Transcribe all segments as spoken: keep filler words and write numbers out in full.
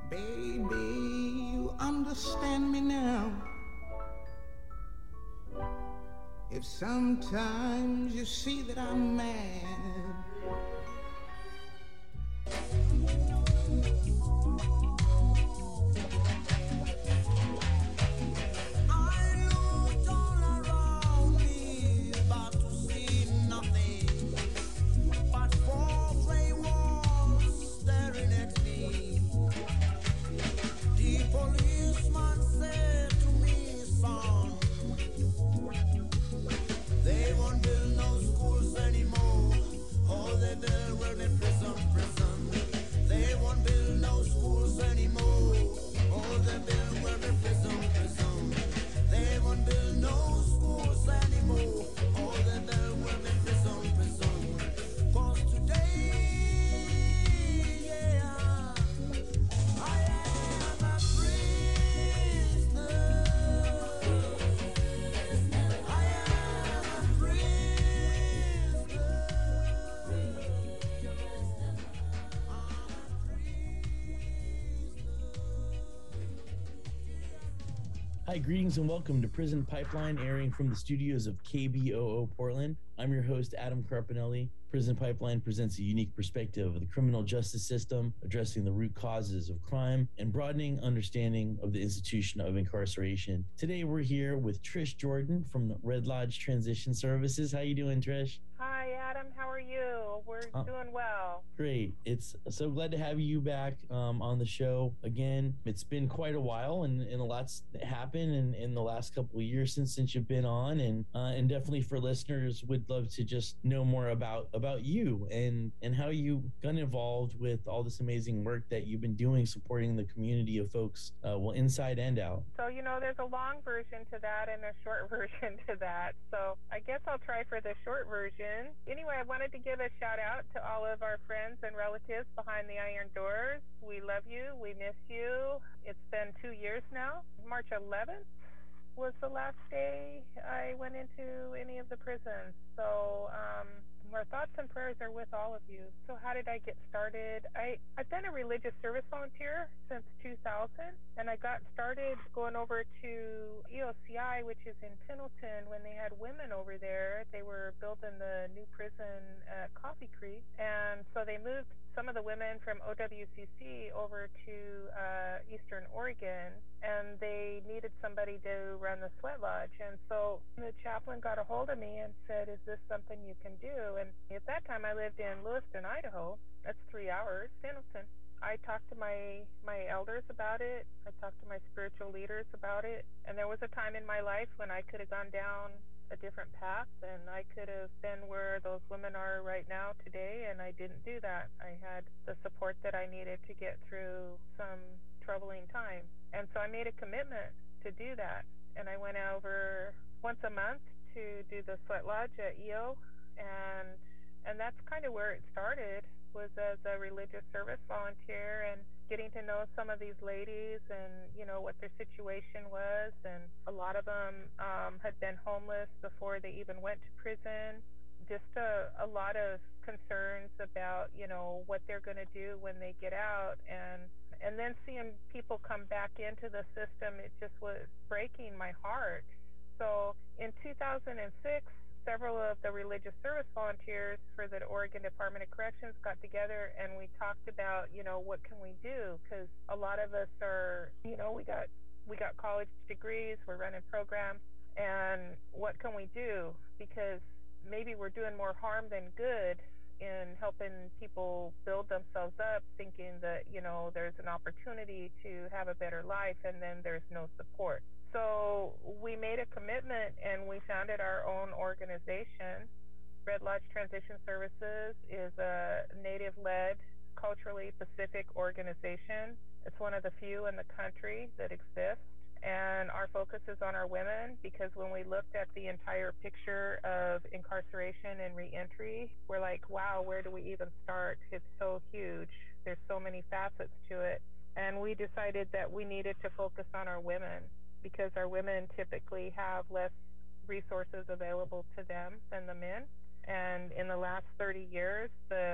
Baby, you understand me now. If sometimes you see that I'm mad, Hi, greetings and welcome to Prison Pipeline, airing from the studios of K B O O Portland. I'm your host, Adam Carpinelli. Prison Pipeline presents a unique perspective of the criminal justice system, addressing the root causes of crime and broadening understanding of the institution of incarceration. Today, we're here with Trish Jordan from Red Lodge Transition Services. How you doing, Trish? Hi, Adam. How are you? We're uh, doing well. Great. It's so glad to have you back um, on the show again. It's been quite a while, and, and a lot's happened in, in the last couple of years since since you've been on, and uh, and definitely for listeners, would love to just know more about about you and and how you got involved with all this amazing work that you've been doing, supporting the community of folks, uh, well, inside and out. So you know, there's a long version to that and a short version to that. So I guess I'll try for the short version. Anyway, I wanted to give a shout out to all of our friends and relatives behind the iron doors. We love you. We miss you. It's been two years now. March eleventh was the last day I went into any of the prisons. So um, our thoughts and prayers are with all of you. So how did I get started? I, I've been a religious service volunteer since two thousand, and I got started going over to E O C I, which is in Pendleton, when they had women over there. They were building the new prison at Coffee Creek, and so they moved some of the women from O W C C over to uh, Eastern Oregon, and they needed somebody to run the sweat lodge. And so the chaplain got a hold of me and said, is this something you can do? And at that time I lived in Lewiston, Idaho. That's three hours, Pendleton. I talked to my, my elders about it. I talked to my spiritual leaders about it. And there was a time in my life when I could have gone down a different path, and I could have been where those women are right now today, and I didn't do that. I had the support that I needed to get through some troubling time. And so I made a commitment to do that. And I went over once a month to do the sweat lodge at E O, and and that's kind of where it started, was as a religious service volunteer and getting to know some of these ladies and, you know, what their situation was. And a lot of them um, had been homeless before they even went to prison. Just a, a lot of concerns about, you know, what they're going to do when they get out. And and then seeing people come back into the system, it just was breaking my heart. So in two thousand six, several of the religious service volunteers for the Oregon Department of Corrections got together, and we talked about, you know, what can we do? Because a lot of us are, you know, we got we got college degrees, we're running programs, and what can we do? Because maybe we're doing more harm than good in helping people build themselves up, thinking that, you know, there's an opportunity to have a better life, and then there's no support. So we made a commitment, and we founded our own organization. Red Lodge Transition Services is a Native-led, culturally Pacific organization. It's one of the few in the country that exists. And our focus is on our women, because when we looked at the entire picture of incarceration and reentry, we're like, wow, where do we even start? It's so huge. There's so many facets to it. And we decided that we needed to focus on our women, because our women typically have less resources available to them than the men. And in the last thirty years, the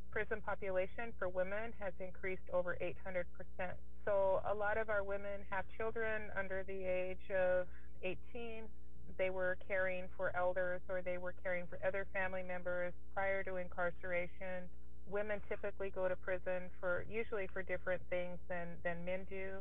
prison population for women has increased over eight hundred percent. So a lot of our women have children under the age of eighteen. They were caring for elders or they were caring for other family members prior to incarceration. Women typically go to prison for usually for different things than, than men do.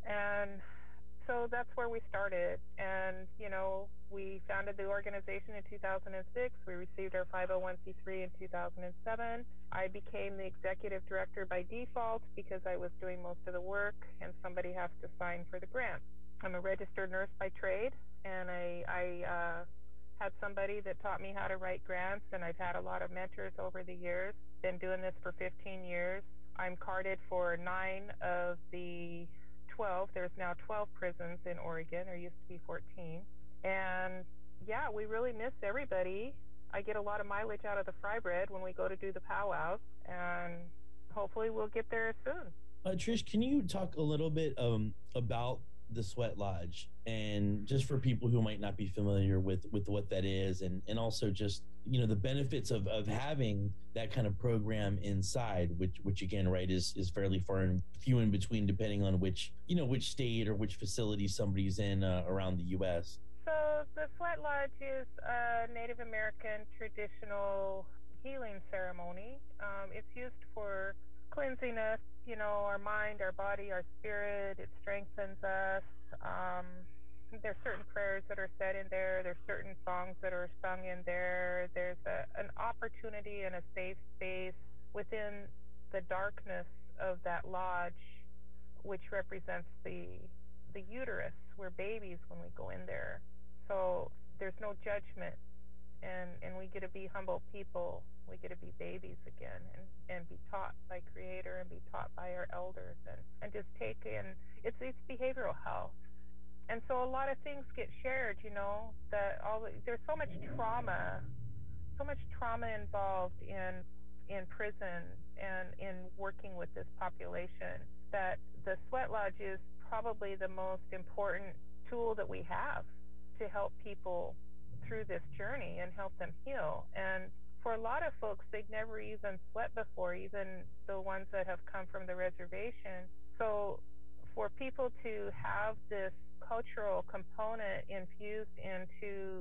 And so that's where we started. And, you know, we founded the organization in two thousand six. We received our five oh one c three in two thousand seven. I became the executive director by default because I was doing most of the work and somebody has to sign for the grant. I'm a registered nurse by trade, and I, I uh, had somebody that taught me how to write grants, and I've had a lot of mentors over the years. Been doing this for fifteen years. I'm carded for nine of the twelve. There's now twelve prisons in Oregon. There used to be fourteen. And yeah, we really miss everybody. I get a lot of mileage out of the fry bread when we go to do the powwows, and hopefully we'll get there soon. Uh, Trish, can you talk a little bit um, about the Sweat Lodge, and just for people who might not be familiar with with what that is, and and also just, you know, the benefits of of having that kind of program inside, which which again, right, is is fairly far and few in between depending on which, you know, which state or which facility somebody's in uh, around the U S. So the Sweat Lodge is a Native American traditional healing ceremony. Um, it's used for cleansing us, you know, our mind, our body, our spirit. It strengthens us. Um, there's certain prayers that are said in there. There's certain songs that are sung in there. There's a, an opportunity and a safe space within the darkness of that lodge, which represents the the uterus. We're babies when we go in there. So there's no judgment, and, and we get to be humble people. We get to be babies again and, and be taught by Creator and be taught by our elders and, and just take in, it's, it's behavioral health. And so a lot of things get shared, you know, that all the, there's so much trauma, so much trauma involved in in prison and in working with this population, that the Sweat Lodge is probably the most important tool that we have to help people through this journey and help them heal. And for a lot of folks, they've never even sweat before, even the ones that have come from the reservation. So for people to have this cultural component infused into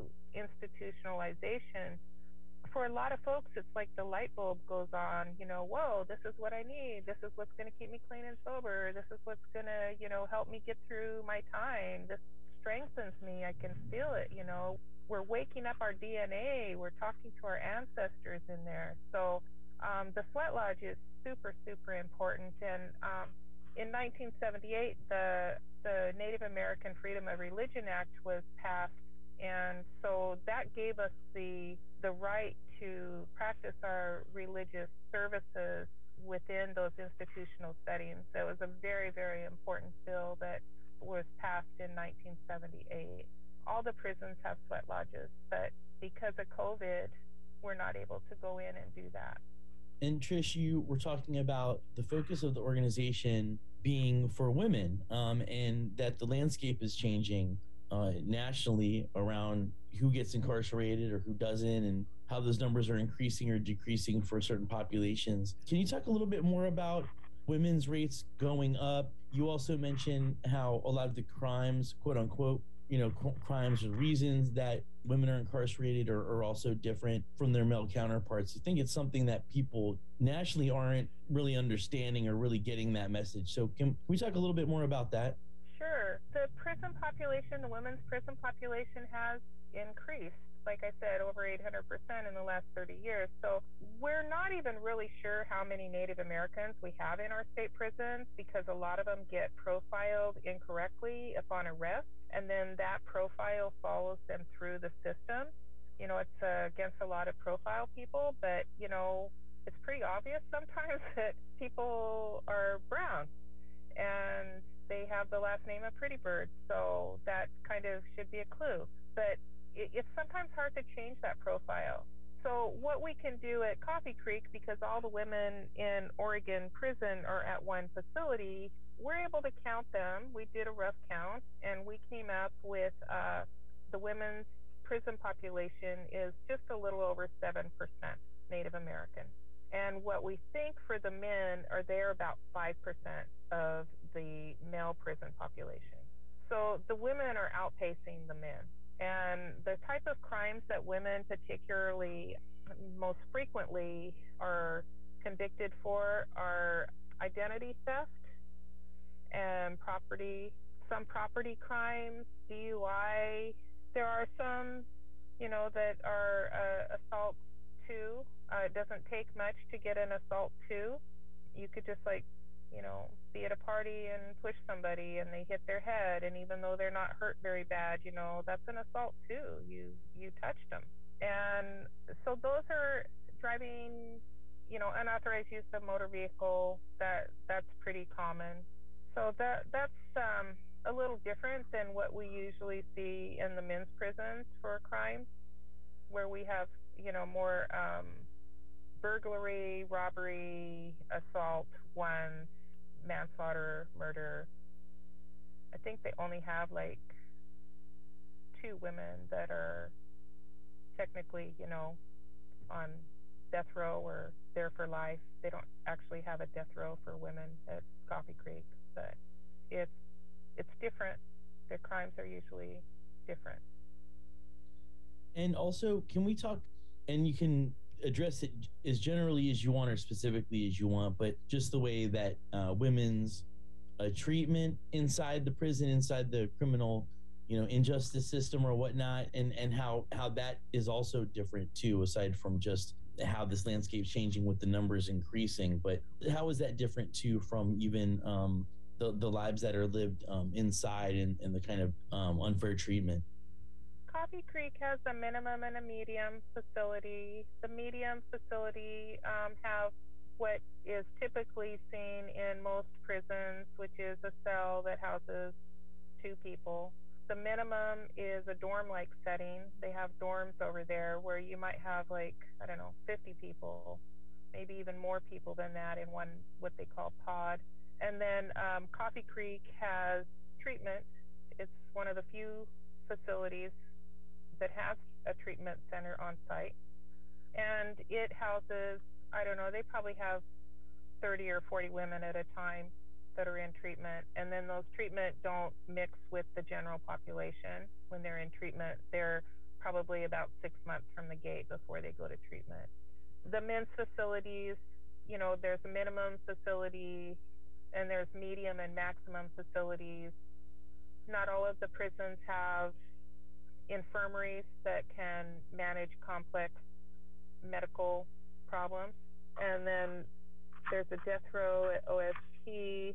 institutionalization, for a lot of folks, it's like the light bulb goes on, you know, whoa, this is what I need. This is what's going to keep me clean and sober. This is what's going to, you know, help me get through my time. This strengthens me. I can feel it, you know. We're waking up our D N A. We're talking to our ancestors in there. So um, the Sweat Lodge is super, super important. And um, in nineteen seventy-eight, the the Native American Freedom of Religion Act was passed. And so that gave us the the right to practice our religious services within those institutional settings. So it was a very, very important bill that was passed in nineteen seventy-eight. All the prisons have sweat lodges, but because of COVID, we're not able to go in and do that. And Trish, you were talking about the focus of the organization being for women, um, and that the landscape is changing uh, nationally around who gets incarcerated or who doesn't, and how those numbers are increasing or decreasing for certain populations. Can you talk a little bit more about women's rates going up? You also mentioned how a lot of the crimes, quote unquote, you know, c- crimes or reasons that women are incarcerated are, are also different from their male counterparts. I think it's something that people nationally aren't really understanding or really getting that message. So can, can we talk a little bit more about that? Sure. The prison population, the women's prison population has increased, like I said, over eight hundred percent in the last thirty years. So we're not even really sure how many Native Americans we have in our state prisons, because a lot of them get profiled incorrectly upon arrest, and then that profile follows them through the system. You know, it's uh, against a lot of profile people, but, you know, it's pretty obvious sometimes that people are brown and they have the last name of Pretty Bird, so that kind of should be a clue. But it's sometimes hard to change that profile. So what we can do at Coffee Creek, because all the women in Oregon prison are at one facility, we're able to count them. We did a rough count, and we came up with uh, the women's prison population is just a little over seven percent Native American. And what we think for the men are they're about five percent of the male prison population. So the women are outpacing the men. And the type of crimes that women particularly most frequently are convicted for are identity theft and property, some property crimes, D U I. There are some, you know, that are uh, assaults too. Uh, it doesn't take much to get an assault too. You could just like, you know, be at a party and push somebody and they hit their head, and even though they're not hurt very bad, you know, that's an assault too. You you touched them. And so those are driving, you know, unauthorized use of motor vehicle. That that's pretty common. So that that's um, a little different than what we usually see in the men's prisons for crimes, where we have, you know, more um, burglary, robbery, assault, ones, manslaughter, murder. I think they only have like two women that are technically, you know, on death row or there for life. They don't actually have a death row for women at Coffee Creek, but it's it's different. Their crimes are usually different. And also, can we talk, and you can address it as generally as you want or specifically as you want, but just the way that uh, women's uh, treatment inside the prison, inside the criminal, you know, injustice system or whatnot, and, and how, how that is also different too, aside from just how this landscape's changing with the numbers increasing. But how is that different too from even um, the, the lives that are lived um, inside and, and the kind of um, unfair treatment? Coffee Creek has a minimum and a medium facility. The medium facility um, have what is typically seen in most prisons, which is a cell that houses two people. The minimum is a dorm-like setting. They have dorms over there where you might have like, I don't know, fifty people, maybe even more people than that in one, what they call pod. And then um, Coffee Creek has treatment. It's one of the few facilities that has a treatment center on site, and it houses, I don't know, they probably have thirty or forty women at a time that are in treatment, and then those treatment don't mix with the general population. When they're in treatment, they're probably about six months from the gate before they go to treatment. The men's facilities, you know, there's a minimum facility and there's medium and maximum facilities. Not all of the prisons have infirmaries that can manage complex medical problems. And then there's a death row at O S P,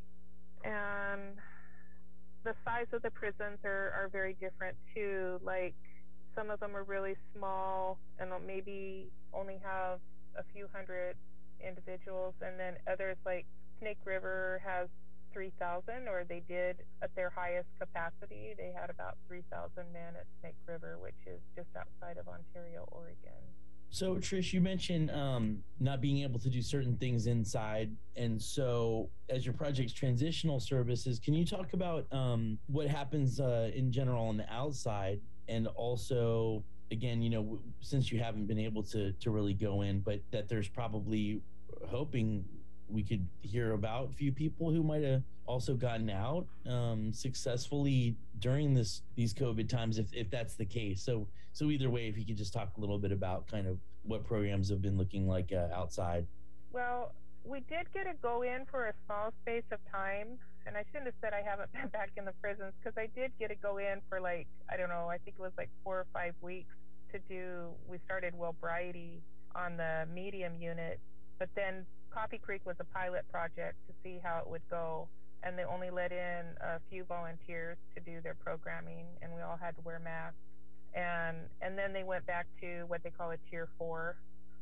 and the size of the prisons are, are very different too. Like some of them are really small and maybe only have a few hundred individuals, and then others like Snake River has three thousand, or they did at their highest capacity. They had about three thousand men at Snake River, which is just outside of Ontario, Oregon. So Trish, you mentioned um, not being able to do certain things inside. And so as your project's transitional services, can you talk about um, what happens uh, in general on the outside? And also, again, you know, w- since you haven't been able to, to really go in, but that there's probably hoping we could hear about a few people who might have also gotten out um, successfully during this these COVID times, if, if that's the case. So so either way, if you could just talk a little bit about kind of what programs have been looking like uh, outside. Well, we did get to go in for a small space of time, and I shouldn't have said I haven't been back in the prisons, because I did get to go in for like, I don't know, I think it was like four or five weeks to do, we started Wellbriety on the medium unit, but then Coffee Creek was a pilot project to see how it would go, and they only let in a few volunteers to do their programming, and we all had to wear masks. And and then they went back to what they call a tier four,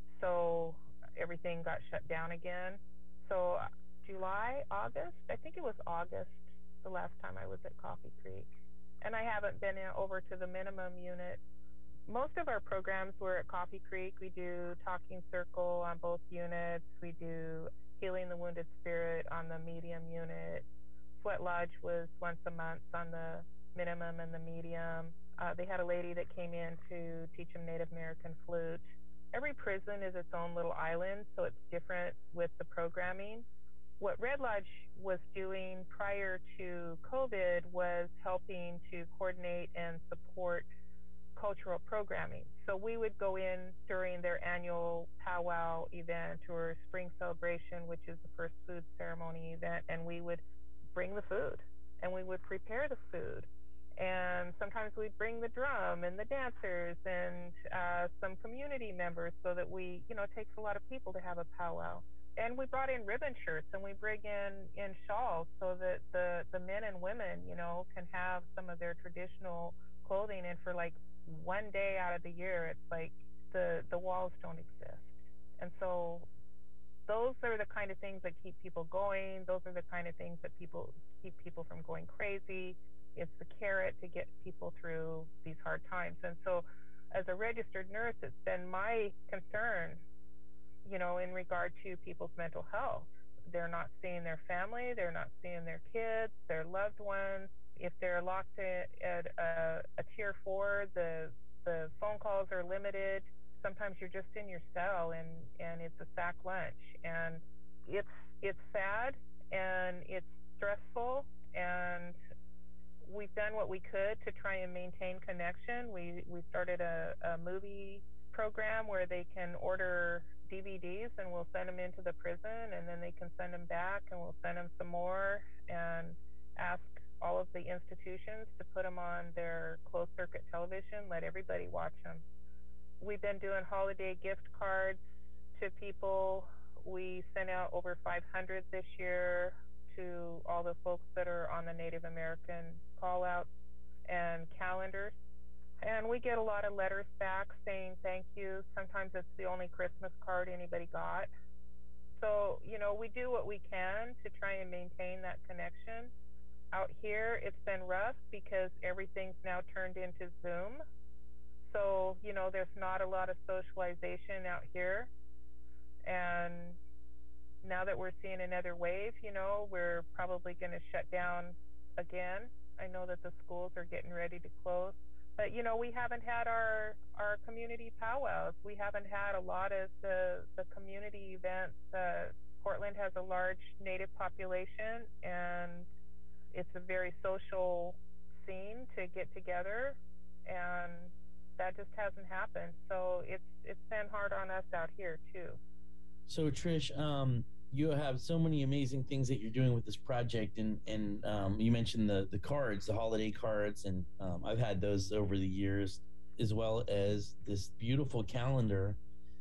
so everything got shut down again. So July, August, I think it was August, the last time I was at Coffee Creek, and I haven't been in, over to the minimum unit. Most of our programs were at Coffee Creek. We do Talking Circle on both units. We do Healing the Wounded Spirit on the medium unit. Sweat Lodge was once a month on the minimum and the medium. Uh, they had a lady that came in to teach them Native American flute. every prison is its own little island, so it's different with the programming. What Red Lodge was doing prior to COVID was helping to coordinate and support cultural programming. So we would go in during their annual powwow event or spring celebration, which is the first food ceremony event, and we would bring the food and we would prepare the food. And sometimes we'd bring the drum and the dancers and uh, some community members so that we, you know, it takes a lot of people to have a powwow. And we brought in ribbon shirts and we bring in, in shawls so that the, the men and women, you know, can have some of their traditional clothing. And for like one day out of the year, it's like the, the walls don't exist. And so those are the kind of things that keep people going. Those are the kind of things that people keep people from going crazy. It's the carrot to get people through these hard times. And so as a registered nurse, it's been my concern, you know, in regard to people's mental health. They're not seeing their family, they're not seeing their kids, their loved ones. If they're locked at a, a tier four, the the phone calls are limited. Sometimes you're just in your cell and, and it's a sack lunch. And it's it's sad and it's stressful, and we've done what we could to try and maintain connection. We we started a, a movie program where they can order D V Ds and we'll send them into the prison, and then they can send them back and we'll send them some more, and ask all of the institutions to put them on their closed circuit television, let everybody watch them. We've been doing holiday gift cards to people. We sent out over five hundred this year to all the folks that are on the Native American call-outs, and calendars. And we get a lot of letters back saying thank you. Sometimes it's the only Christmas card anybody got. So, you know, we do what we can to try and maintain that connection. Out here, it's been rough because everything's now turned into Zoom. So, you know, there's not a lot of socialization out here. And now that we're seeing another wave, you know, we're probably going to shut down again. I know that the schools are getting ready to close. But, you know, we haven't had our, our community powwows. We haven't had a lot of the, the community events. Uh, Portland has a large Native population, and it's a very social scene to get together, and that just hasn't happened. So it's it's been hard on us out here, too. So, Trish, um, you have so many amazing things that you're doing with this project, and and um, you mentioned the the cards, the holiday cards, and um, I've had those over the years, as well as this beautiful calendar.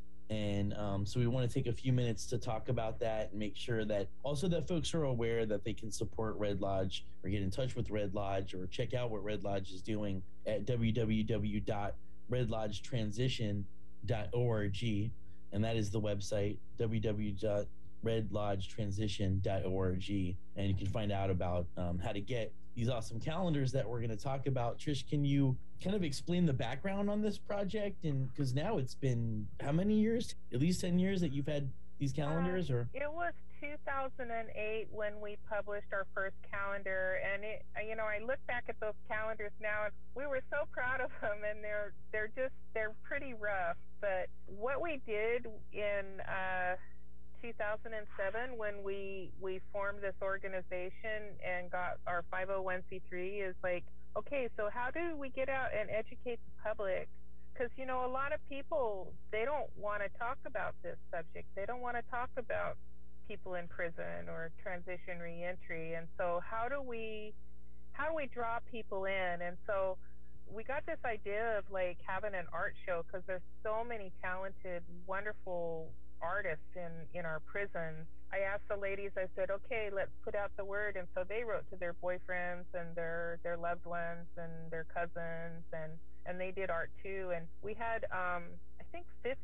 And um, so we want to take a few minutes to talk about that and make sure that also that folks are aware that they can support Red Lodge or get in touch with Red Lodge or check out what Red Lodge is doing at w w w dot red lodge transition dot org. And that is the website, w w w dot red lodge transition dot org. And you can find out about um, how to get these awesome calendars that we're going to talk about. Trish, can you kind of explain the background on this project? And because now it's been how many years? At least ten years that you've had these calendars? Or uh, it was two thousand eight when we published our first calendar, and it, you know, I look back at those calendars now, and we were so proud of them, and they're they're just they're pretty rough. But what we did in uh, two thousand seven when we we formed this organization and got our five oh one c three is like, okay, so how do we get out and educate the public? Because, you know, a lot of people, they don't want to talk about this subject. They don't want to talk about people in prison or transition reentry. And so how do we how do we draw people in? And so we got this idea of like having an art show, because there's so many talented, wonderful artists in in our prisons. I asked the ladies, I said, okay, let's put out the word. And so they wrote to their boyfriends and their their loved ones and their cousins, and and they did art too. And we had um I think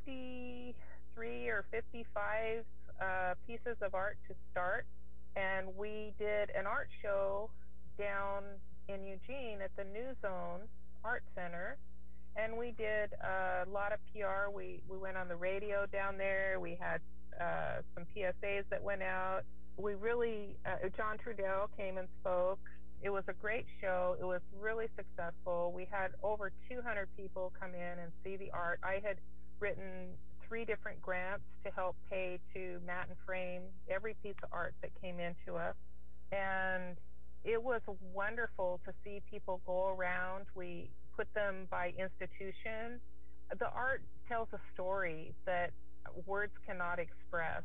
fifty-three or fifty-five uh pieces of art to start, and we did an art show down in Eugene at the New Zone Art Center. And we did a lot of P R. We we went on the radio down there. We had uh, some P S As that went out. We really, uh, John Trudell came and spoke. It was a great show. It was really successful. We had over two hundred people come in and see the art. I had written three different grants to help pay to mat and frame every piece of art that came into us. And it was wonderful to see people go around. We put them by institution. The art tells a story that words cannot express.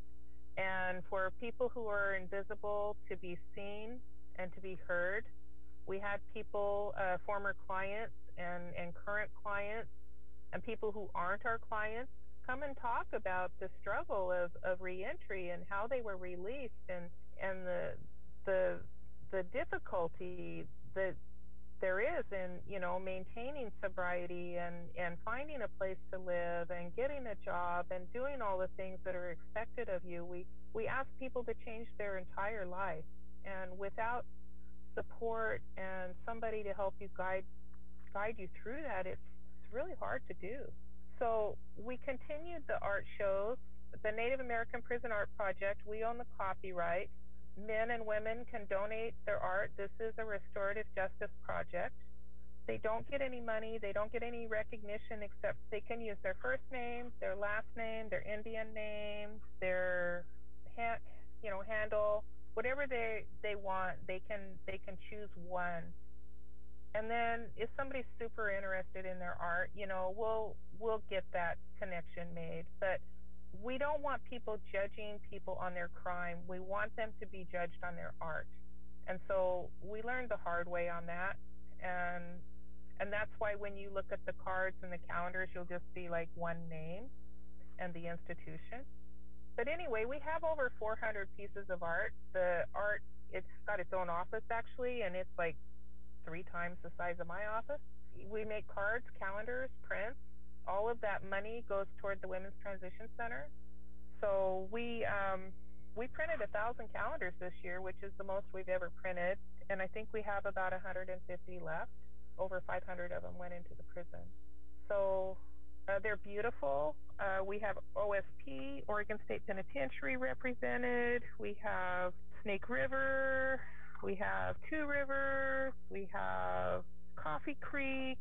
And for people who are invisible to be seen and to be heard, we had people, uh, former clients and, and current clients, and people who aren't our clients come and talk about the struggle of, of reentry and how they were released, and, and the, the, the difficulty that there is in, you know, maintaining sobriety and, and finding a place to live and getting a job and doing all the things that are expected of you. We, we ask people to change their entire life, and without support and somebody to help you guide, guide you through that, it's, it's really hard to do. So we continued the art shows. The Native American Prison Art Project, we own the copyright. Men and women can donate their art. This is a restorative justice project. They don't get any money. They don't get any recognition, except they can use their first name, their last name, their Indian name, their ha you know handle, whatever they they want. They can they can choose one. And then if somebody's super interested in their art, you know, we'll we'll get that connection made. But we don't want people judging people on their crime. We want them to be judged on their art. And so we learned the hard way on that. And and that's why when you look at the cards and the calendars, you'll just see like one name and the institution. But anyway, we have over four hundred pieces of art. The art, it's got its own office actually, and it's like three times the size of my office. We make cards, calendars, prints. All of that money goes toward the Women's Transition Center. So we um, we printed a thousand calendars this year, which is the most we've ever printed, and I think we have about one hundred fifty left. Over five hundred of them went into the prison. So uh, they're beautiful. Uh, we have O S P, Oregon State Penitentiary, represented. We have Snake River. We have Two Rivers. We have Coffee Creek.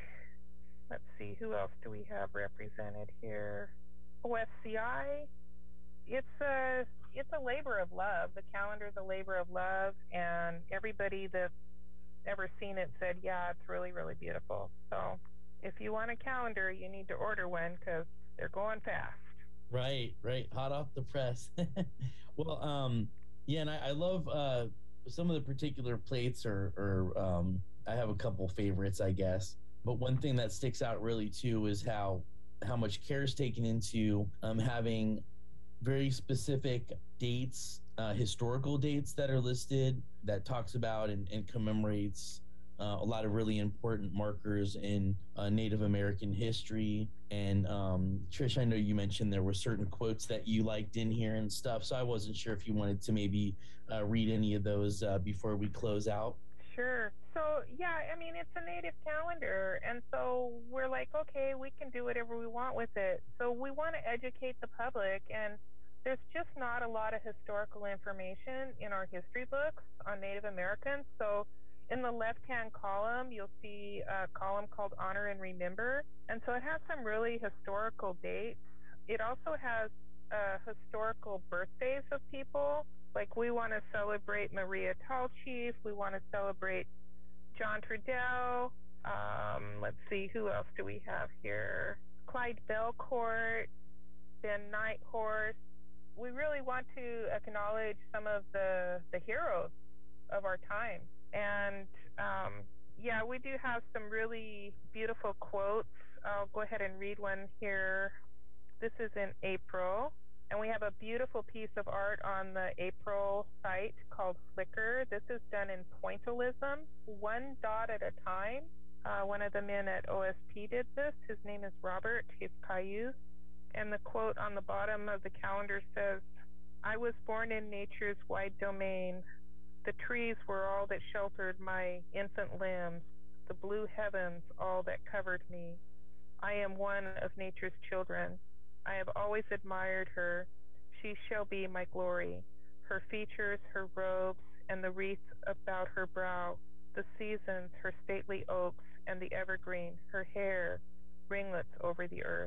Let's see, who else do we have represented here? O S C I. It's a, it's a labor of love. The calendar's a labor of love, and everybody that's ever seen it said, yeah, it's really, really beautiful. So if you want a calendar, you need to order one because they're going fast. Right, right. Hot off the press. Well, um, yeah, and I, I love uh, some of the particular plates, or, or um, I have a couple favorites, I guess. But one thing that sticks out really too is how how much care is taken into um, having very specific dates, uh, historical dates that are listed, that talks about and, and commemorates uh, a lot of really important markers in uh, Native American history. And um, Trish, I know you mentioned there were certain quotes that you liked in here and stuff, so I wasn't sure if you wanted to maybe uh, read any of those uh, before we close out. Sure. So, yeah, I mean, it's a Native calendar, and so we're like, okay, we can do whatever we want with it. So we want to educate the public, and there's just not a lot of historical information in our history books on Native Americans. So in the left-hand column, you'll see a column called Honor and Remember, and so it has some really historical dates. It also has uh, historical birthdays of people. Like, we want to celebrate Maria Tall Chief. We want to celebrate John Trudell. Um, let's see, who else do we have here? Clyde Belcourt, Ben Nighthorse. We really want to acknowledge some of the, the heroes of our time. And, um, yeah, we do have some really beautiful quotes. I'll go ahead and read one here. This is in April. And we have a beautiful piece of art on the April site called Flickr. This is done in pointillism, one dot at a time. Uh, one of the men at O S P did this. His name is Robert. He's Cayuse. And the quote on the bottom of the calendar says, "I was born in nature's wide domain. The trees were all that sheltered my infant limbs, the blue heavens all that covered me. I am one of nature's children. I have always admired her. She shall be my glory. Her features, her robes, and the wreath about her brow, the seasons, her stately oaks, and the evergreen, her hair, ringlets over the earth.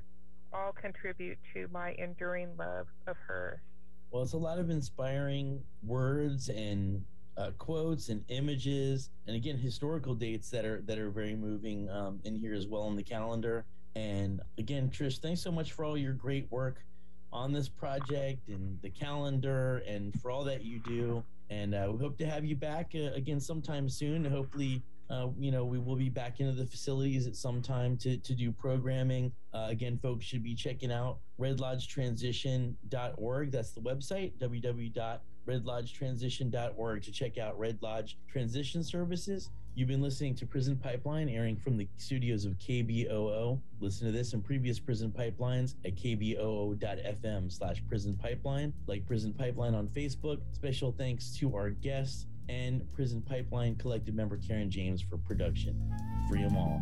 all contribute to my enduring love of her. Well, it's a lot of inspiring words and uh, quotes and images, and again, historical dates that are that are very moving um, in here as well in the calendar. And again, Trish, thanks so much for all your great work on this project and the calendar, and for all that you do. And uh, we hope to have you back uh, again sometime soon. Hopefully, uh, you know, we will be back into the facilities at some time to, to do programming. Uh, again, folks should be checking out red lodge transition dot org. That's the website, w w w dot red lodge transition dot org, to check out Red Lodge Transition Services. You've been listening to Prison Pipeline, airing from the studios of K B O O. Listen to this and previous Prison Pipelines at k b o o dot f m slash prison pipeline. Like Prison Pipeline on Facebook. Special thanks to our guests and Prison Pipeline collective member Karen James for production. Free them all.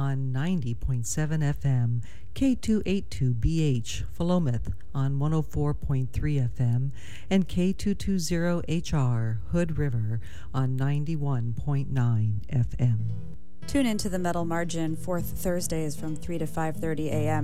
on ninety point seven F M, K two eighty-two B H, Philomath on one oh four point three F M, and K two twenty H R, Hood River on ninety-one point nine F M. Tune into the Metal Margin fourth Thursdays from three to five thirty a.m.